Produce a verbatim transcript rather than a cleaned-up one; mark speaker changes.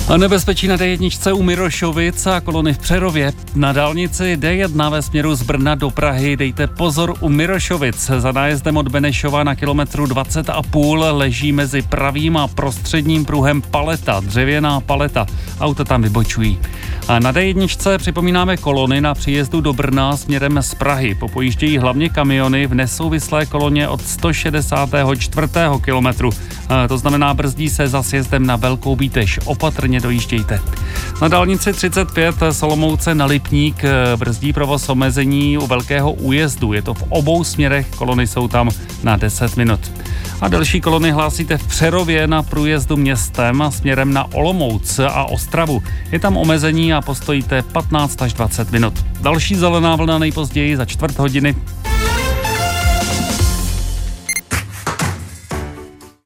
Speaker 1: A nebezpečí na dé jedna u Mirošovic a kolony v Přerově. Na dálnici dé jedna ve směru z Brna do Prahy dejte pozor u Mirošovic. Za nájezdem od Benešova na kilometru dvacet a půl leží mezi pravým a prostředním pruhem paleta, dřevěná paleta. Auta tam vybočují. A na dé jedna připomínáme kolony na příjezdu do Brna směrem z Prahy. Popojíždějí hlavně kamiony v nesouvislé koloně od sto šedesátého čtvrtého kilometru. A to znamená, brzdí se za sjezdem na Velkou Bíteš. Opatrně dojíždějte. Na dálnici třicet pět Solomouce na Lipník brzdí provoz omezení u Velkého újezdu. Je to v obou směrech, kolony jsou tam na deset minut. A další kolony hlásíte v Přerově na průjezdu městem a směrem na Olomouc a Ostravu. Je tam omezení a postojíte patnáct až dvacet minut. Další zelená vlna nejpozději za čtvrt hodiny.